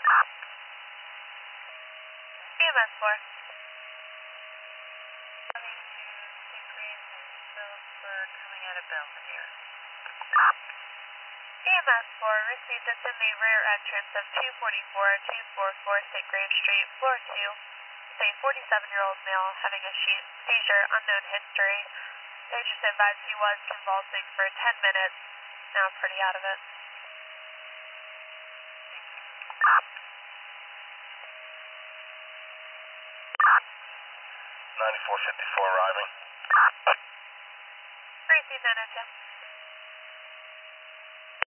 EMS 4. Coming out of Belvedere. EMS 4 received this in the rear entrance of 244 St. Graves Street, floor 2. It's a 47-year-old male having a seizure, unknown history. They just advised he was convulsing for 10 minutes. Now pretty out of it. 9454 arriving. Received 902.